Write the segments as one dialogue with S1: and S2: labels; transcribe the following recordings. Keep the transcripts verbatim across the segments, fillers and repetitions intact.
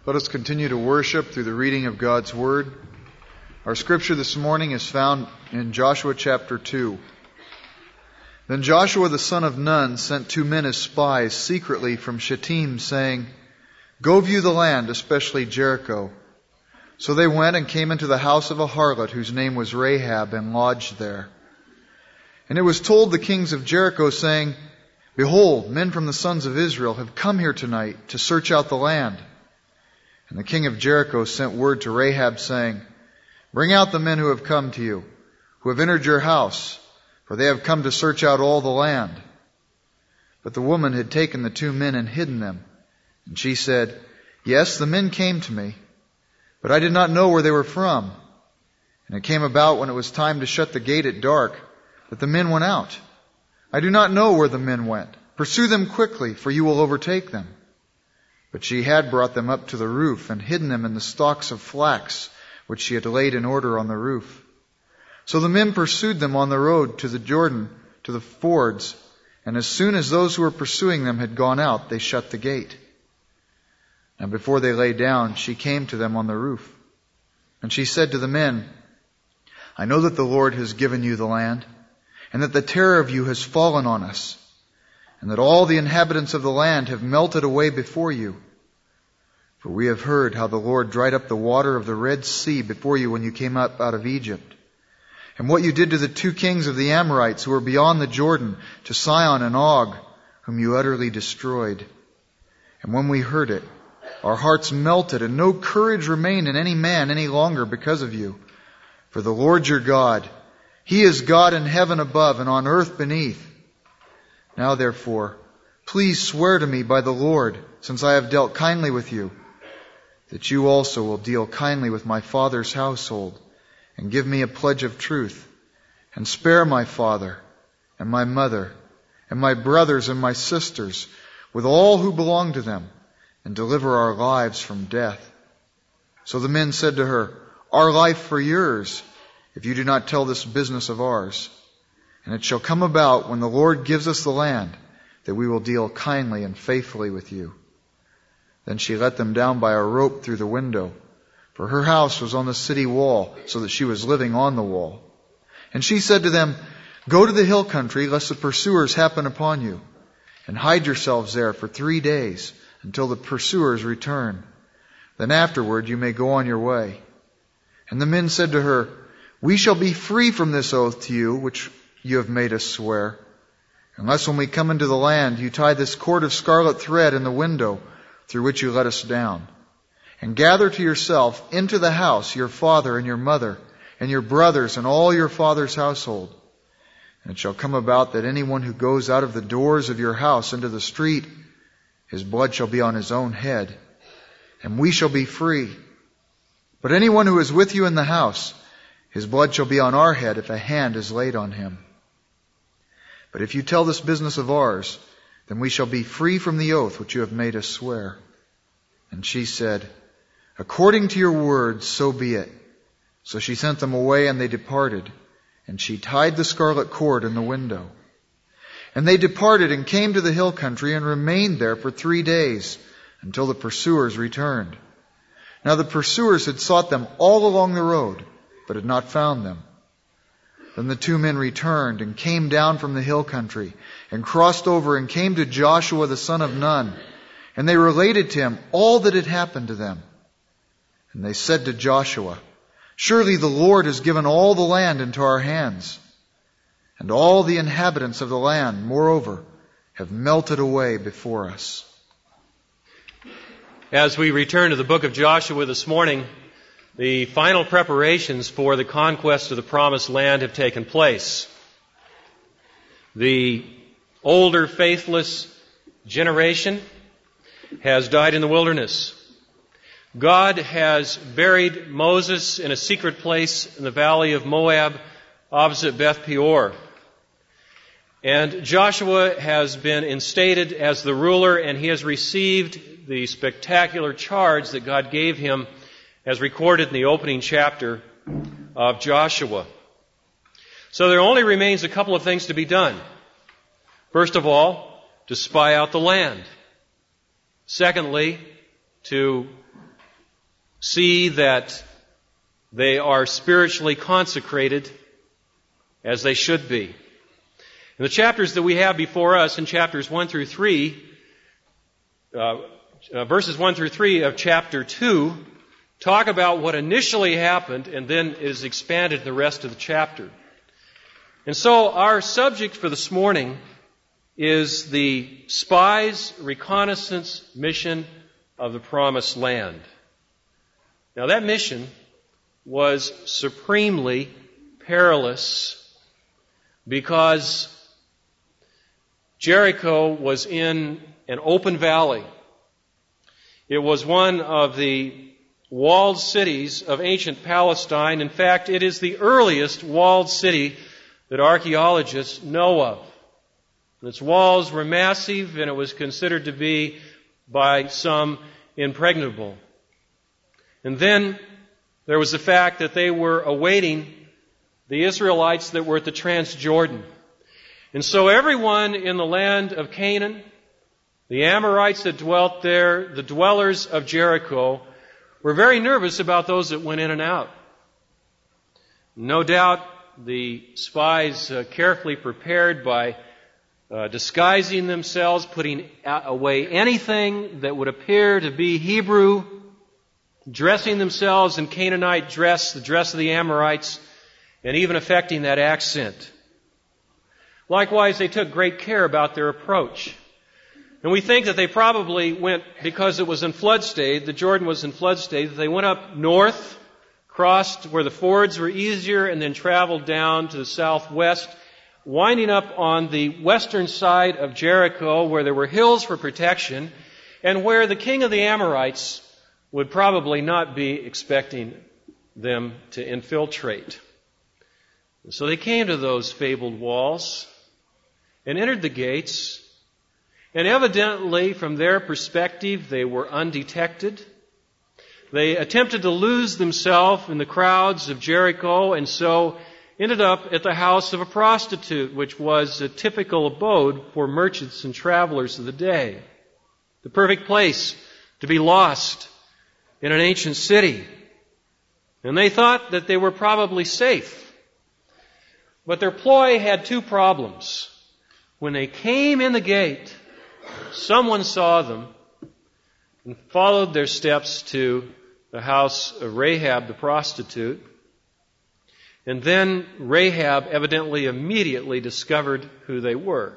S1: Let us continue to worship through the reading of God's Word. Our scripture this morning is found in Joshua chapter two. Then Joshua the son of Nun sent two men as spies secretly from Shittim, saying, "Go view the land, especially Jericho." So they went and came into the house of a harlot whose name was Rahab, and lodged there. And it was told the kings of Jericho, saying, "Behold, men from the sons of Israel have come here tonight to search out the land." And the king of Jericho sent word to Rahab, saying, "Bring out the men who have come to you, who have entered your house, for they have come to search out all the land." But the woman had taken the two men and hidden them. And she said, "Yes, the men came to me, but I did not know where they were from. And it came about when it was time to shut the gate at dark, that the men went out. I do not know where the men went. Pursue them quickly, for you will overtake them." But she had brought them up to the roof and hidden them in the stalks of flax, which she had laid in order on the roof. So the men pursued them on the road to the Jordan, to the fords, and as soon as those who were pursuing them had gone out, they shut the gate. And before they lay down, she came to them on the roof. And she said to the men, "I know that the Lord has given you the land, and that the terror of you has fallen on us, and that all the inhabitants of the land have melted away before you. For we have heard how the Lord dried up the water of the Red Sea before you when you came up out of Egypt, and what you did to the two kings of the Amorites who were beyond the Jordan, to Sihon and Og, whom you utterly destroyed. And when we heard it, our hearts melted, and no courage remained in any man any longer because of you. For the Lord your God, He is God in heaven above and on earth beneath. Now therefore, please swear to me by the Lord, since I have dealt kindly with you, that you also will deal kindly with my father's household, and give me a pledge of truth, and spare my father, and my mother, and my brothers and my sisters, with all who belong to them, and deliver our lives from death." So the men said to her, "Our life for yours, if you do not tell this business of ours. And it shall come about, when the Lord gives us the land, that we will deal kindly and faithfully with you." Then she let them down by a rope through the window, for her house was on the city wall, so that she was living on the wall. And she said to them, "Go to the hill country, lest the pursuers happen upon you, and hide yourselves there for three days, until the pursuers return. Then afterward you may go on your way." And the men said to her, "We shall be free from this oath to you, which you have made us swear, unless when we come into the land you tie this cord of scarlet thread in the window through which you let us down, and gather to yourself into the house your father and your mother, and your brothers and all your father's household. And it shall come about that anyone who goes out of the doors of your house into the street, his blood shall be on his own head, and we shall be free. But anyone who is with you in the house, his blood shall be on our head if a hand is laid on him. But if you tell this business of ours, then we shall be free from the oath which you have made us swear." And she said, "According to your words, so be it." So she sent them away, and they departed. And she tied the scarlet cord in the window. And they departed and came to the hill country, and remained there for three days, until the pursuers returned. Now the pursuers had sought them all along the road, but had not found them. Then the two men returned and came down from the hill country, and crossed over and came to Joshua the son of Nun. And they related to him all that had happened to them. And they said to Joshua, "Surely the Lord has given all the land into our hands. And all the inhabitants of the land, moreover, have melted away before us."
S2: As we return to the book of Joshua this morning, the final preparations for the conquest of the Promised Land have taken place. The older, faithless generation has died in the wilderness. God has buried Moses in a secret place in the valley of Moab, opposite Beth Peor. And Joshua has been instated as the ruler, and he has received the spectacular charge that God gave him, as recorded in the opening chapter of Joshua. So there only remains a couple of things to be done. First of all, to spy out the land. Secondly, to see that they are spiritually consecrated as they should be. In the chapters that we have before us, in chapters one through three, uh, uh, verses one through three of chapter two, talk about what initially happened and then is expanded the rest of the chapter. And so our subject for this morning is the spies reconnaissance mission of the Promised Land. Now that mission was supremely perilous because Jericho was in an open valley. It was one of the walled cities of ancient Palestine. In fact, it is the earliest walled city that archaeologists know of. Its walls were massive, and it was considered to be, by some, impregnable. And then there was the fact that they were awaiting the Israelites that were at the Transjordan. And so everyone in the land of Canaan, the Amorites that dwelt there, the dwellers of Jericho, were very nervous about those that went in and out. No doubt the spies uh, carefully prepared by uh, disguising themselves, putting away anything that would appear to be Hebrew, dressing themselves in Canaanite dress, the dress of the Amorites, and even affecting that accent. Likewise, they took great care about their approach. And we think that they probably went, because it was in flood state, the Jordan was in flood state, that they went up north, crossed where the fords were easier, and then traveled down to the southwest, winding up on the western side of Jericho where there were hills for protection and where the king of the Amorites would probably not be expecting them to infiltrate. So they came to those fabled walls and entered the gates, and evidently from their perspective they were undetected. They attempted to lose themselves in the crowds of Jericho, and so ended up at the house of a prostitute, which was a typical abode for merchants and travelers of the day. The perfect place to be lost in an ancient city. And they thought that they were probably safe. But their ploy had two problems. When they came in the gate, someone saw them and followed their steps to the house of Rahab the prostitute. And then Rahab evidently immediately discovered who they were.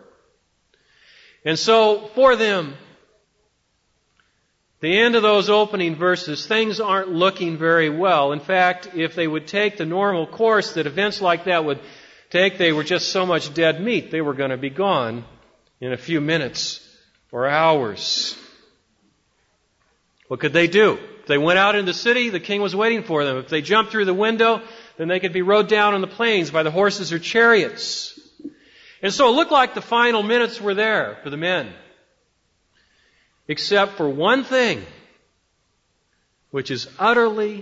S2: And so for them, the end of those opening verses, things aren't looking very well. In fact, if they would take the normal course that events like that would take, they were just so much dead meat, they were going to be gone in a few minutes or hours. What could they do? If they went out in the city, the king was waiting for them. If they jumped through the window, then they could be rode down on the plains by the horses or chariots. And so it looked like the final minutes were there for the men. Except for one thing, which is utterly,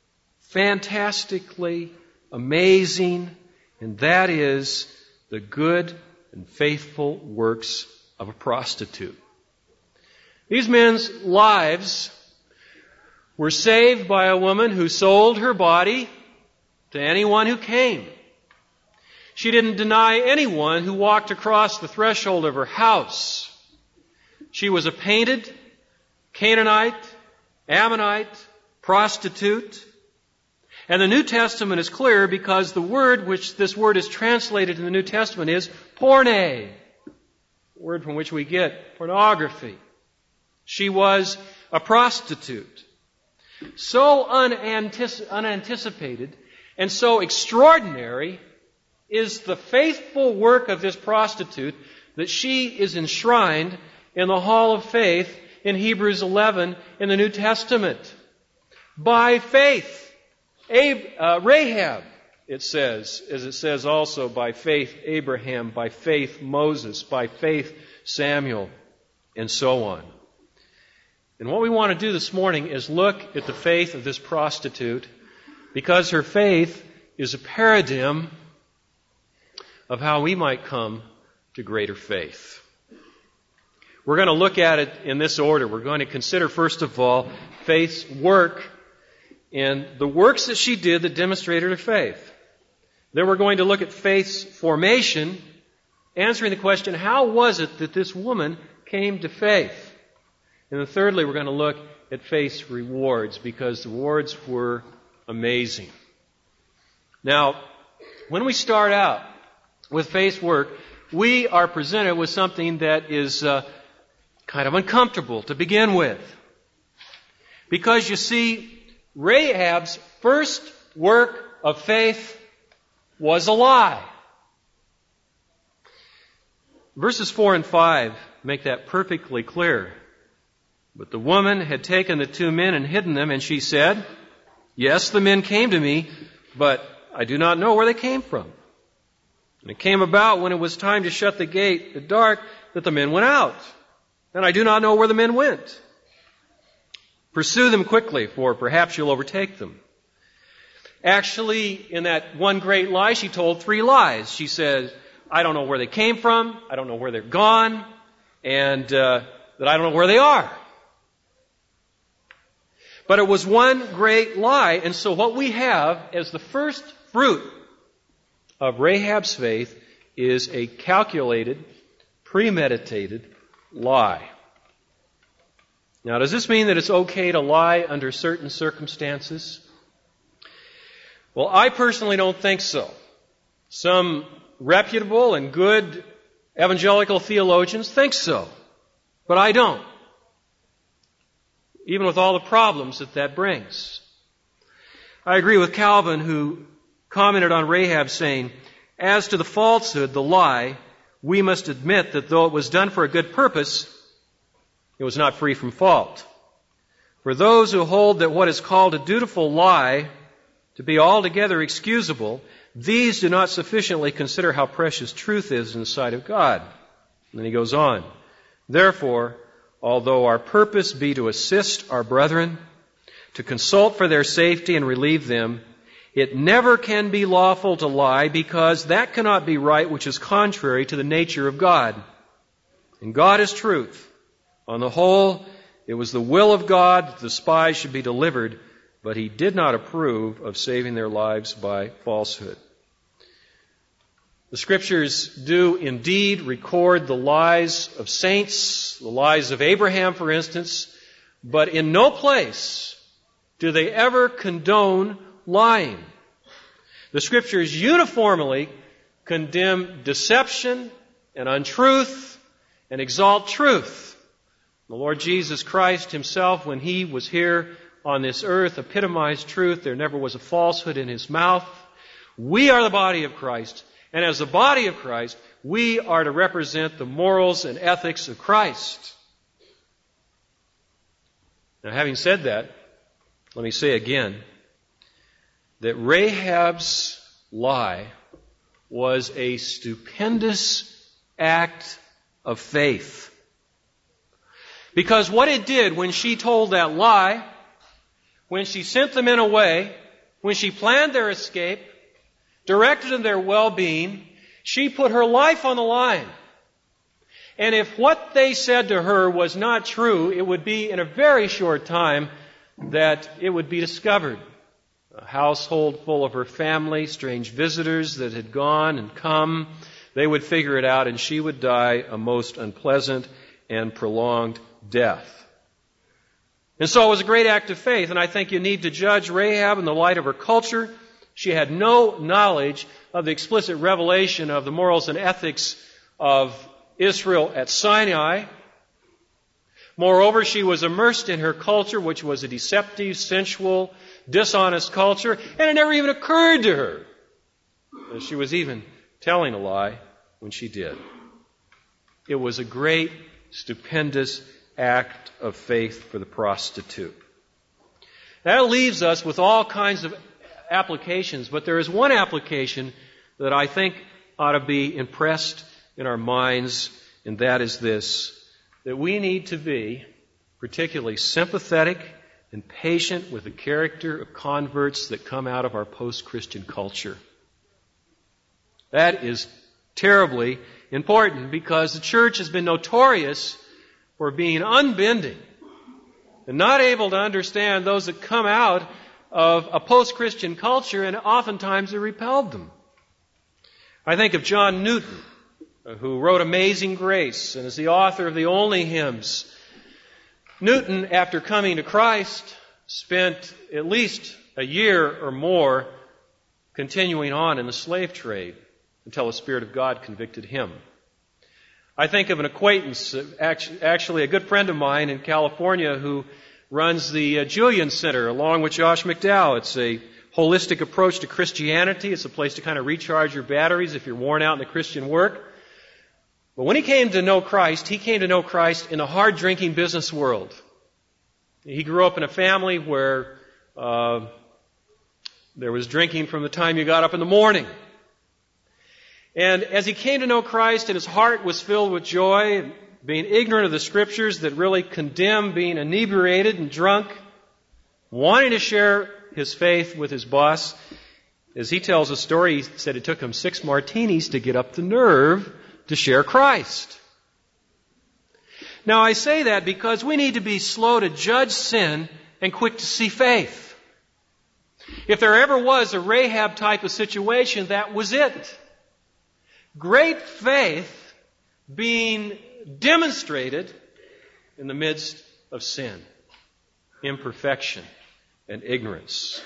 S2: fantastically amazing, and that is the good and faithful works of a prostitute. These men's lives were saved by a woman who sold her body to anyone who came. She didn't deny anyone who walked across the threshold of her house. She was a painted Canaanite, Ammonite prostitute. And the New Testament is clear because the word which this word is translated in the New Testament is porne, the word from which we get pornography. She was a prostitute. So unantici- unanticipated and so extraordinary is the faithful work of this prostitute that she is enshrined in the Hall of Faith in Hebrews eleven in the New Testament. By faith, Ab- uh, Rahab, it says, as it says also by faith Abraham, by faith Moses, by faith Samuel, and so on. And what we want to do this morning is look at the faith of this prostitute, because her faith is a paradigm of how we might come to greater faith. We're going to look at it in this order. We're going to consider, first of all, faith's work, in the works that she did that demonstrated her faith. Then we're going to look at faith's formation, answering the question, how was it that this woman came to faith? And then thirdly, we're going to look at faith's rewards, because the rewards were amazing. Now, when we start out with faith's work, we are presented with something that is uh, kind of uncomfortable to begin with. Because you see, Rahab's first work of faith was a lie. Verses four and five make that perfectly clear. But the woman had taken the two men and hidden them, and she said, "Yes, the men came to me, but I do not know where they came from. And it came about when it was time to shut the gate at dark that the men went out, and I do not know where the men went. Pursue them quickly, for perhaps you'll overtake them." Actually, in that one great lie, she told three lies. She said, "I don't know where they came from, I don't know where they're gone, and uh, that I don't know where they are." But it was one great lie, and so what we have as the first fruit of Rahab's faith is a calculated, premeditated lie. Now, does this mean that it's okay to lie under certain circumstances? Well, I personally don't think so. Some reputable and good evangelical theologians think so, but I don't. Even with all the problems that that brings. I agree with Calvin, who commented on Rahab saying, "As to the falsehood, the lie, we must admit that though it was done for a good purpose, it was not free from fault. For those who hold that what is called a dutiful lie to be altogether excusable, these do not sufficiently consider how precious truth is in the sight of God." And then he goes on, "Therefore, although our purpose be to assist our brethren, to consult for their safety and relieve them, it never can be lawful to lie, because that cannot be right which is contrary to the nature of God. And God is truth. On the whole, it was the will of God that the spies should be delivered, but he did not approve of saving their lives by falsehood." The Scriptures do indeed record the lies of saints, the lies of Abraham, for instance, but in no place do they ever condone lying. The Scriptures uniformly condemn deception and untruth and exalt truth. The Lord Jesus Christ himself, when he was here on this earth, epitomized truth. There never was a falsehood in his mouth. We are the body of Christ. And as the body of Christ, we are to represent the morals and ethics of Christ. Now, having said that, let me say again that Rahab's lie was a stupendous act of faith. Because what it did when she told that lie, when she sent the men away, when she planned their escape, directed them their well-being, she put her life on the line. And if what they said to her was not true, it would be in a very short time that it would be discovered. A household full of her family, strange visitors that had gone and come, they would figure it out, and she would die a most unpleasant and prolonged death. And so it was a great act of faith, and I think you need to judge Rahab in the light of her culture. She had no knowledge of the explicit revelation of the morals and ethics of Israel at Sinai. Moreover, she was immersed in her culture, which was a deceptive, sensual, dishonest culture, and it never even occurred to her that she was even telling a lie when she did. It was a great, stupendous act of faith for the prostitute. That leaves us with all kinds of applications, but there is one application that I think ought to be impressed in our minds, and that is this, that we need to be particularly sympathetic and patient with the character of converts that come out of our post-Christian culture. That is terribly important, because the church has been notorious for being unbending and not able to understand those that come out of a post-Christian culture, and oftentimes it repelled them. I think of John Newton, who wrote Amazing Grace and is the author of the only hymns. Newton, after coming to Christ, spent at least a year or more continuing on in the slave trade until the Spirit of God convicted him. I think of an acquaintance, actually a good friend of mine in California, who runs the Julian Center along with Josh McDowell. It's a holistic approach to Christianity. It's a place to kind of recharge your batteries if you're worn out in the Christian work. But when he came to know Christ, he came to know Christ in the hard-drinking business world. He grew up in a family where uh, there was drinking from the time you got up in the morning. And as he came to know Christ and his heart was filled with joy, being ignorant of the Scriptures that really condemn being inebriated and drunk, wanting to share his faith with his boss, as he tells a story, he said it took him six martinis to get up the nerve to share Christ. Now I say that because we need to be slow to judge sin and quick to see faith. If there ever was a Rahab type of situation, that was it. Great faith being demonstrated in the midst of sin, imperfection, and ignorance.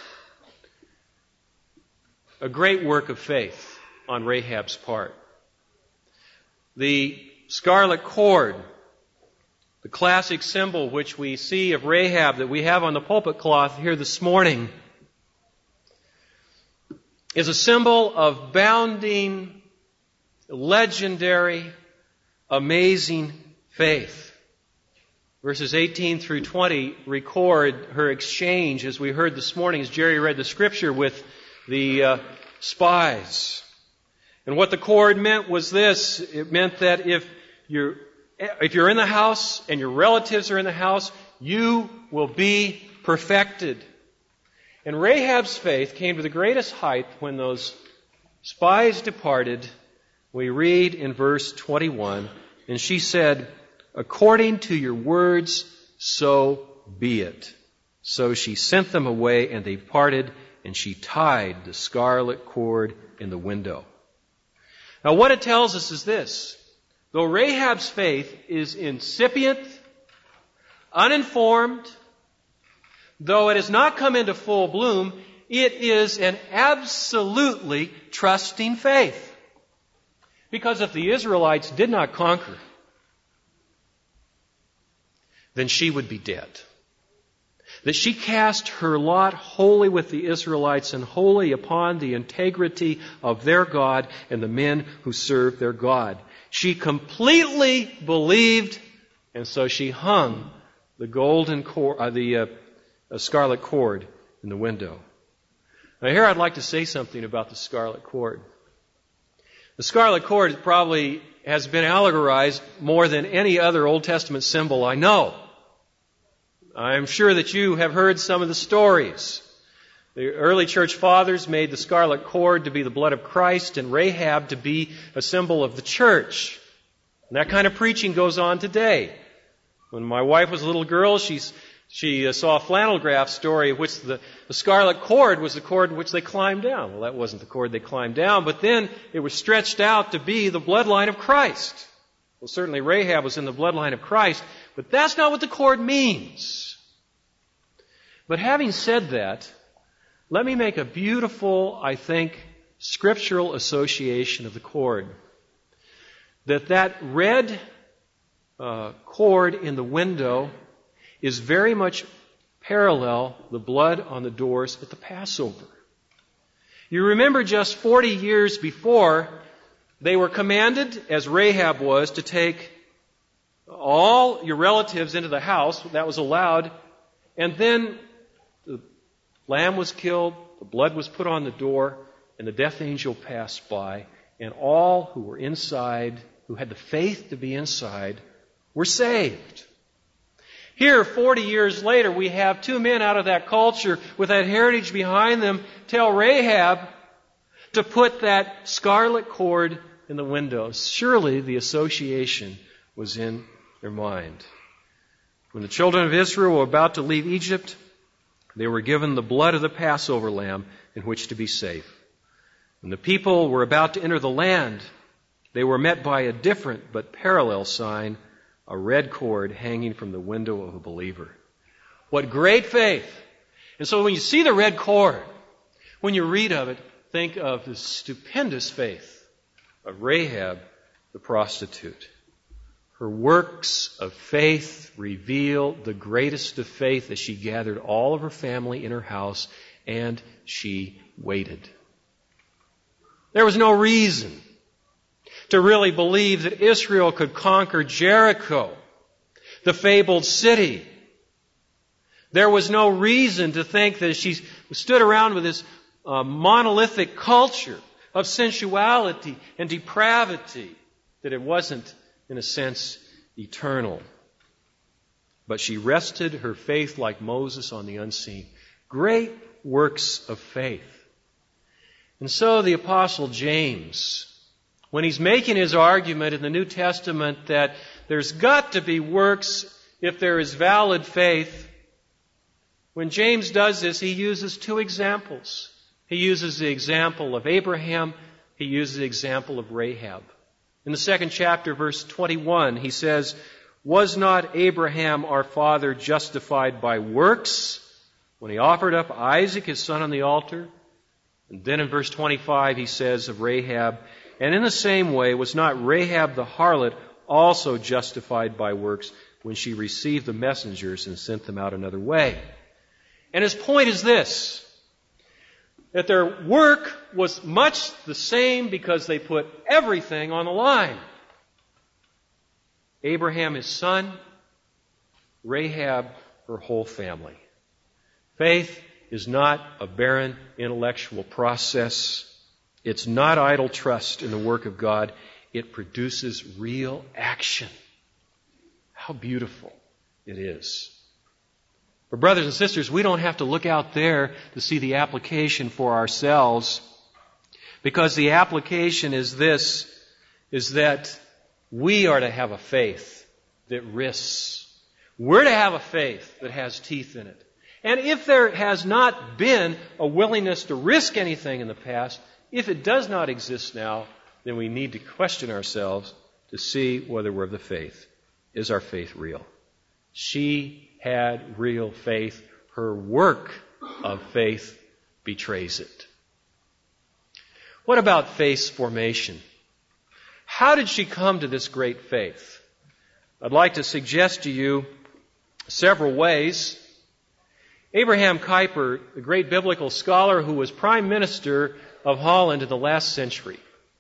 S2: A great work of faith on Rahab's part. The scarlet cord, the classic symbol which we see of Rahab that we have on the pulpit cloth here this morning, is a symbol of bounding, legendary, amazing faith. Verses eighteen through twenty record her exchange, as we heard this morning, as Jerry read the Scripture, with the uh, spies. And what the cord meant was this. It meant that if you're, if you're in the house and your relatives are in the house, you will be perfected. And Rahab's faith came to the greatest height when those spies departed. We read in verse twenty-one, and she said, "According to your words, so be it." So she sent them away, and they departed, and she tied the scarlet cord in the window. Now what it tells us is this. Though Rahab's faith is incipient, uninformed, though it has not come into full bloom, it is an absolutely trusting faith. Because if the Israelites did not conquer, then she would be dead. That she cast her lot wholly with the Israelites and wholly upon the integrity of their God and the men who served their God. She completely believed, and so she hung the golden cord, uh, the uh, uh, scarlet cord in the window. Now here I'd like to say something about the scarlet cord. The scarlet cord probably has been allegorized more than any other Old Testament symbol I know. I'm sure that you have heard some of the stories. The early church fathers made the scarlet cord to be the blood of Christ and Rahab to be a symbol of the church. And that kind of preaching goes on today. When my wife was a little girl, she's, she uh, saw a flannel graph story of which the, the scarlet cord was the cord in which they climbed down. Well, that wasn't the cord they climbed down, but then it was stretched out to be the bloodline of Christ. Well, certainly Rahab was in the bloodline of Christ, but that's not what the cord means. But having said that, let me make a beautiful, I think, scriptural association of the cord. That that red uh, cord in the window is very much parallel the blood on the doors at the Passover. You remember just forty years before, they were commanded, as Rahab was, to take all your relatives into the house. That was allowed. And then the lamb was killed, the blood was put on the door, and the death angel passed by, and all who were inside, who had the faith to be inside, were saved. Here, forty years later, we have two men out of that culture with that heritage behind them tell Rahab to put that scarlet cord in the window. Surely the association was in their mind. When the children of Israel were about to leave Egypt, They were given the blood of the Passover lamb in which to be safe. When the people were about to enter the land, they were met by a different but parallel sign, a red cord hanging from the window of a believer. What great faith! And so when you see the red cord, when you read of it, think of the stupendous faith of Rahab the prostitute. Her works of faith reveal the greatest of faith as she gathered all of her family in her house and she waited. There was no reason to really believe that Israel could conquer Jericho, the fabled city. There was no reason to think that she stood around with this uh, monolithic culture of sensuality and depravity, that it wasn't, in a sense, eternal. But she rested her faith like Moses on the unseen. Great works of faith. And so the Apostle James, when he's making his argument in the New Testament that there's got to be works if there is valid faith, when James does this, he uses two examples. He uses the example of Abraham. He uses the example of Rahab. In the second chapter, verse twenty-one, he says, "Was not Abraham our father justified by works when he offered up Isaac his son on the altar?" And then in verse twenty-five, he says of Rahab, "And in the same way was not Rahab the harlot also justified by works when she received the messengers and sent them out another way?" And his point is this, that their work was much the same because they put everything on the line. Abraham, his son, Rahab, her whole family. Faith is not a barren intellectual process. It's not idle trust in the work of God. It produces real action. How beautiful it is. But brothers and sisters, we don't have to look out there to see the application for ourselves, because the application is this, is that we are to have a faith that risks. We're to have a faith that has teeth in it. And if there has not been a willingness to risk anything in the past, if it does not exist now, then we need to question ourselves to see whether we're of the faith. Is our faith real? She had real faith. Her work of faith betrays it. What about faith's formation? How did she come to this great faith? I'd like to suggest to you several ways. Abraham Kuyper, the great biblical scholar who was Prime Minister of Holland in the last century,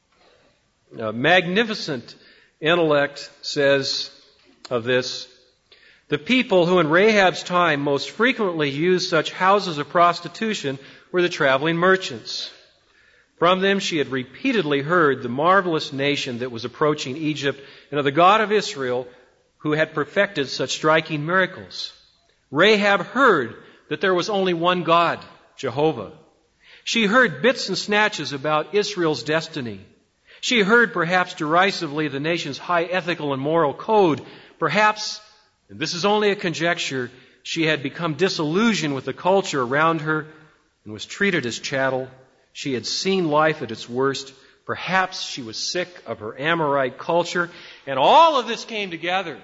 S2: a magnificent intellect, says of this, "The people who in Rahab's time most frequently used such houses of prostitution were the traveling merchants. From them she had repeatedly heard the marvelous nation that was approaching Egypt and of the God of Israel who had perfected such striking miracles. Rahab heard that there was only one God, Jehovah. She heard bits and snatches about Israel's destiny. She heard perhaps derisively the nation's high ethical and moral code. Perhaps, and this is only a conjecture, she had become disillusioned with the culture around her and was treated as chattel. She had seen life at its worst. Perhaps she was sick of her Amorite culture. And all of this came together.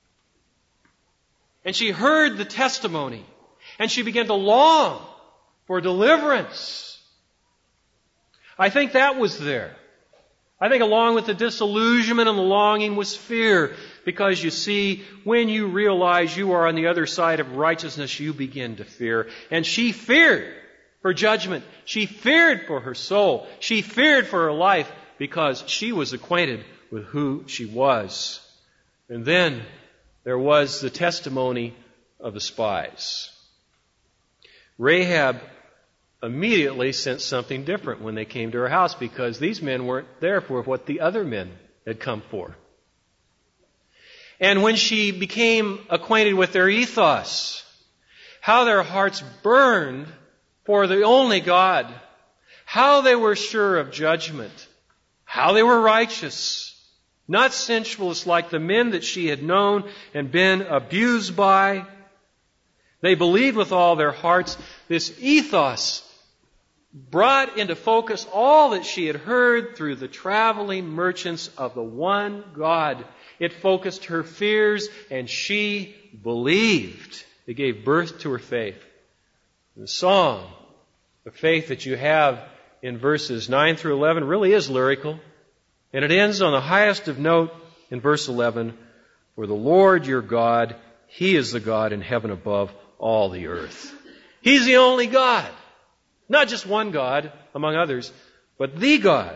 S2: And she heard the testimony. And she began to long for deliverance. I think that was there. I think along with the disillusionment and the longing was fear. Because you see, when you realize you are on the other side of righteousness, you begin to fear. And she feared for judgment. She feared for her soul. She feared for her life because she was acquainted with who she was. And then there was the testimony of the spies. Rahab immediately sensed something different when they came to her house because these men weren't there for what the other men had come for. And when she became acquainted with their ethos, how their hearts burned for the only God, how they were sure of judgment, how they were righteous, not sensualist like the men that she had known and been abused by. They believed with all their hearts. This ethos brought into focus all that she had heard through the traveling merchants of the one God. It focused her fears, and she believed. It gave birth to her faith. The song of faith that you have in verses nine through eleven really is lyrical. And it ends on the highest of note in verse eleven. For the Lord your God, He is the God in heaven above all the earth. He's the only God. Not just one God among others, but the God.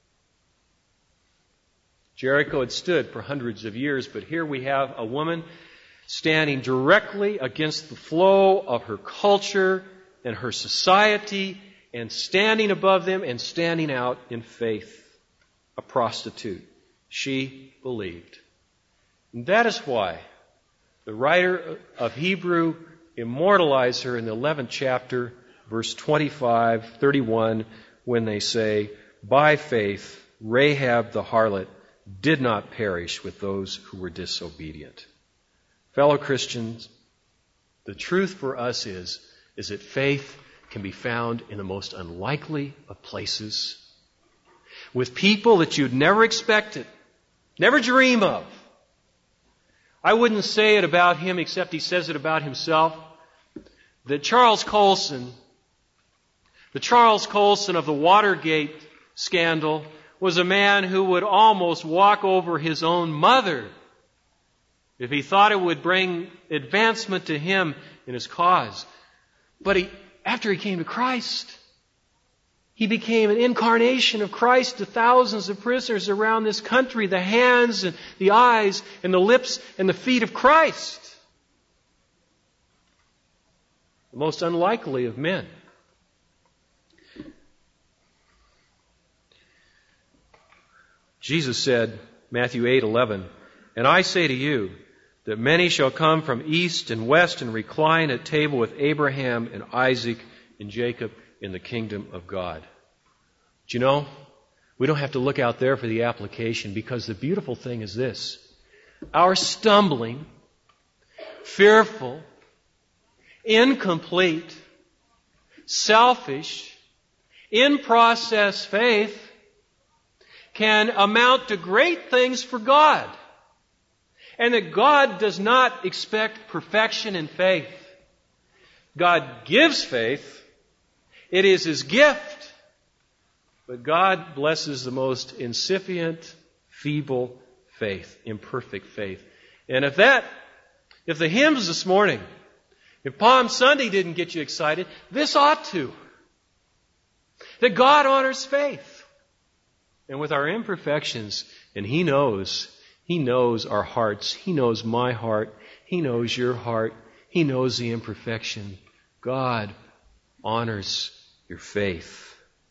S2: Jericho had stood for hundreds of years, but here we have a woman standing directly against the flow of her culture and her society, and standing above them and standing out in faith. A prostitute. She believed. And that is why the writer of Hebrew immortalized her in the eleventh chapter, verse twenty-five, thirty-one, when they say, by faith, Rahab the harlot did not perish with those who were disobedient. Fellow Christians, the truth for us is, is that faith can be found in the most unlikely of places, with people that you'd never expected, never dream of. I wouldn't say it about him except he says it about himself, that Charles Colson, the Charles Colson of the Watergate scandal, was a man who would almost walk over his own mother if he thought it would bring advancement to him in his cause. But he, after he came to Christ, he became an incarnation of Christ to thousands of prisoners around this country, the hands and the eyes and the lips and the feet of Christ. The most unlikely of men. Jesus said, Matthew eight eleven, and I say to you that many shall come from east and west and recline at table with Abraham and Isaac and Jacob in the kingdom of God. Do you know, we don't have to look out there for the application, because the beautiful thing is this. Our stumbling, fearful, incomplete, selfish, in-process faith can amount to great things for God. And that God does not expect perfection in faith. God gives faith. It is His gift. But God blesses the most incipient, feeble faith, imperfect faith. And if that, if the hymns this morning, if Palm Sunday didn't get you excited, this ought to. That God honors faith. And with our imperfections, and He knows, He knows our hearts. He knows my heart. He knows your heart. He knows the imperfection. God honors your faith.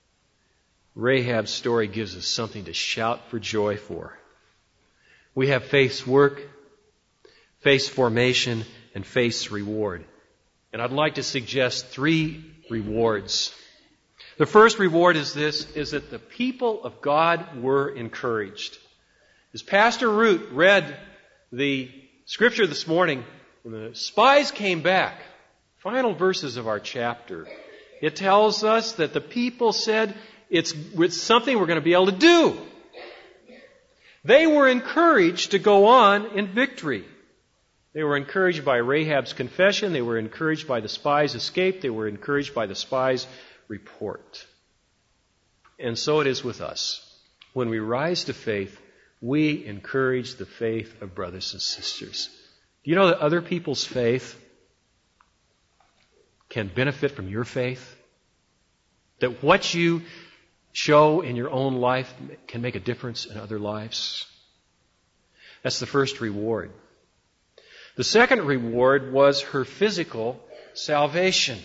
S2: Rahab's story gives us something to shout for joy for. We have faith's work, faith's formation, and faith's reward. And I'd like to suggest three rewards. The first reward is this, is that the people of God were encouraged. As Pastor Root read the scripture this morning, when the spies came back, final verses of our chapter, it tells us that the people said, it's, it's something we're going to be able to do. They were encouraged to go on in victory. They were encouraged by Rahab's confession. They were encouraged by the spies' escape. They were encouraged by the spies' report. And so it is with us. When we rise to faith, we encourage the faith of brothers and sisters. Do you know that other people's faith can benefit from your faith? That what you show in your own life can make a difference in other lives? That's the first reward. The second reward was her physical salvation.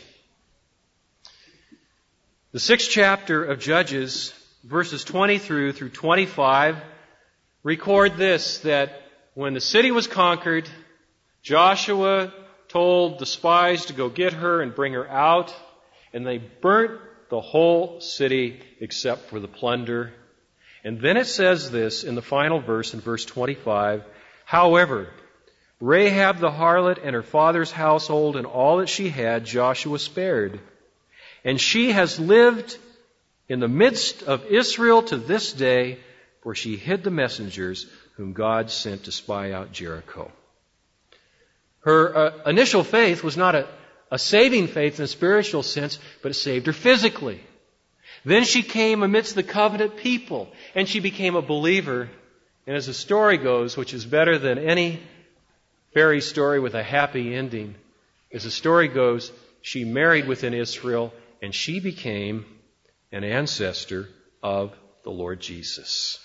S2: The sixth chapter of Judges, verses twenty through through twenty-five, record this, that when the city was conquered, Joshua told the spies to go get her and bring her out, and they burnt the whole city except for the plunder. And then it says this in the final verse, in verse twenty-five, however, Rahab the harlot and her father's household and all that she had, Joshua spared. And she has lived in the midst of Israel to this day, for she hid the messengers whom God sent to spy out Jericho. Her uh, initial faith was not a, a saving faith in a spiritual sense, but it saved her physically. Then she came amidst the covenant people, and she became a believer. And as the story goes, which is better than any fairy story with a happy ending, as the story goes, she married within Israel, and she became an ancestor of the Lord Jesus.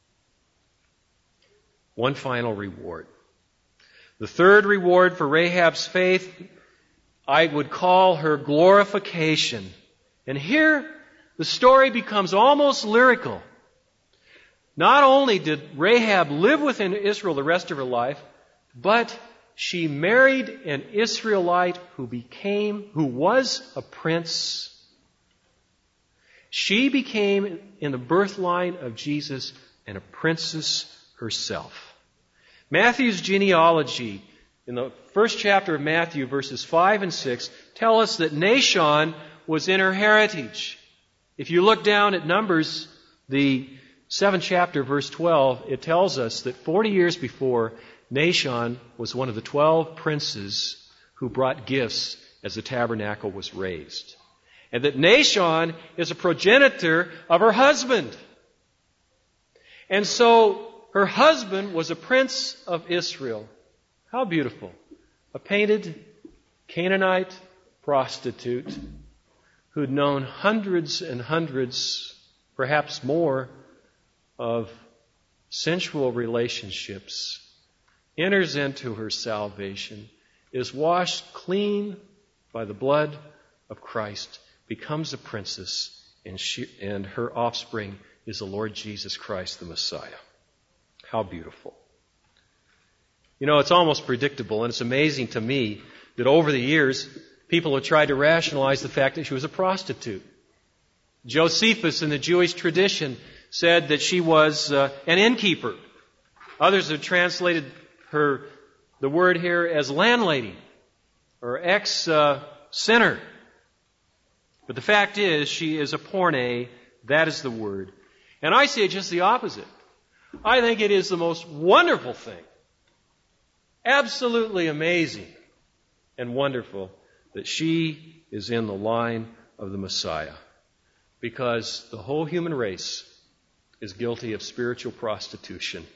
S2: One final reward. The third reward for Rahab's faith, I would call her glorification. And here, the story becomes almost lyrical. Not only did Rahab live within Israel the rest of her life, but she married an Israelite who became, who was a prince. She became, in the birth line of Jesus, and a princess herself. Matthew's genealogy, in the first chapter of Matthew, verses five and six, tell us that Nahshon was in her heritage. If you look down at Numbers, the seventh chapter, verse twelve, it tells us that forty years before, Nahshon was one of the twelve princes who brought gifts as the tabernacle was raised. And that Nahshon is a progenitor of her husband. And so her husband was a prince of Israel. How beautiful. A painted Canaanite prostitute who'd known hundreds and hundreds, perhaps more, of sensual relationships, enters into her salvation, is washed clean by the blood of Christ, becomes a princess, and, she, and her offspring is the Lord Jesus Christ, the Messiah. How beautiful. You know, it's almost predictable, and it's amazing to me that over the years, people have tried to rationalize the fact that she was a prostitute. Josephus in the Jewish tradition said that she was uh, an innkeeper. Others have translated her, the word here, as landlady or ex-sinner. But the fact is, she is a porne. That is the word. And I say just the opposite. I think it is the most wonderful thing, absolutely amazing and wonderful, that she is in the line of the Messiah. Because the whole human race is guilty of spiritual prostitution.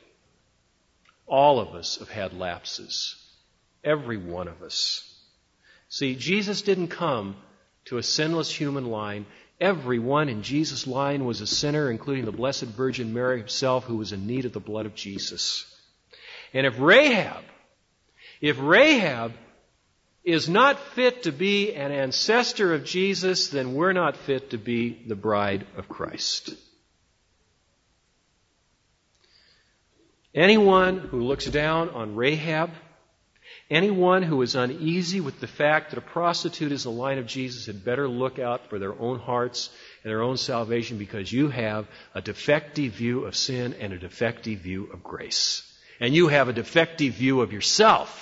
S2: All of us have had lapses. Every one of us. See, Jesus didn't come to a sinless human line. Everyone in Jesus' line was a sinner, including the Blessed Virgin Mary herself, who was in need of the blood of Jesus. And if Rahab, if Rahab is not fit to be an ancestor of Jesus, then we're not fit to be the bride of Christ. Anyone who looks down on Rahab, anyone who is uneasy with the fact that a prostitute is the line of Jesus, had better look out for their own hearts and their own salvation, because you have a defective view of sin and a defective view of grace. And you have a defective view of yourself.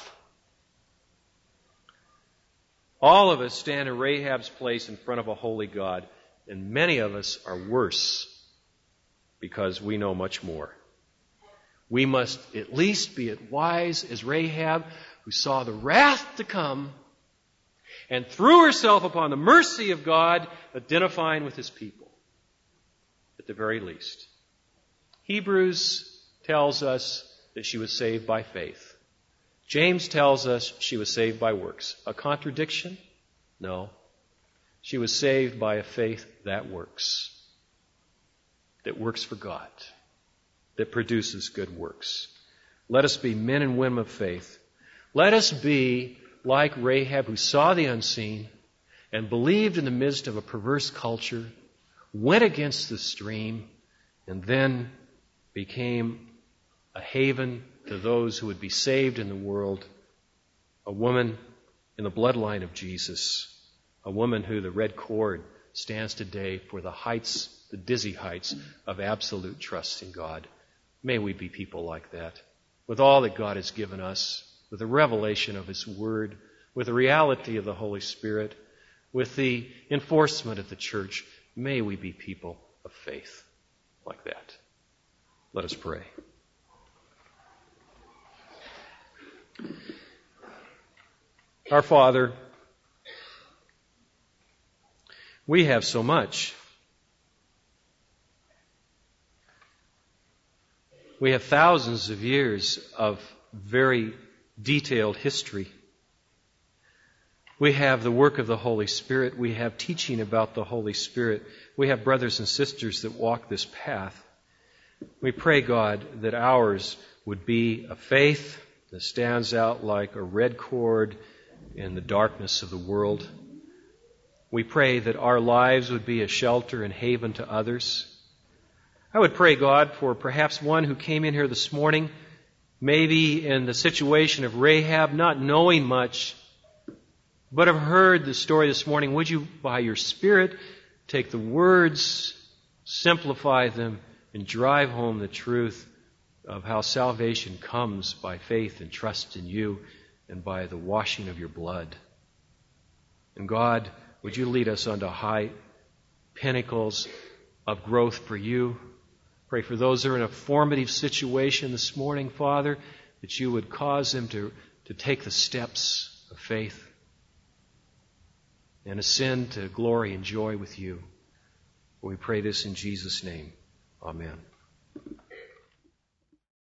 S2: All of us stand in Rahab's place in front of a holy God, and many of us are worse because we know much more. We must at least be as wise as Rahab, who saw the wrath to come and threw herself upon the mercy of God, identifying with His people, at the very least. Hebrews tells us that she was saved by faith. James tells us she was saved by works. A contradiction? No. She was saved by a faith that works. That works for God. That produces good works. Let us be men and women of faith. Let us be like Rahab, who saw the unseen and believed in the midst of a perverse culture, went against the stream, and then became a haven to those who would be saved in the world. A woman in the bloodline of Jesus. A woman who the red cord stands today for the heights, the dizzy heights of absolute trust in God. May we be people like that. With all that God has given us, with the revelation of His Word, with the reality of the Holy Spirit, with the enforcement of the church. May we be people of faith like that. Let us pray. Our Father, we have so much. We have thousands of years of very detailed history. We have the work of the Holy Spirit. We have teaching about the Holy Spirit. We have brothers and sisters that walk this path. We pray, God, that ours would be a faith that stands out like a red cord in the darkness of the world. We pray that our lives would be a shelter and haven to others. I would pray, God, for perhaps one who came in here this morning, maybe in the situation of Rahab, not knowing much, but have heard the story this morning. Would you, by your Spirit, take the words, simplify them, and drive home the truth of how salvation comes by faith and trust in you and by the washing of your blood. And God, would you lead us onto high pinnacles of growth for you? Pray for those who are in a formative situation this morning, Father, that you would cause them to, to take the steps of faith and ascend to glory and joy with you. We pray this in Jesus' name. Amen.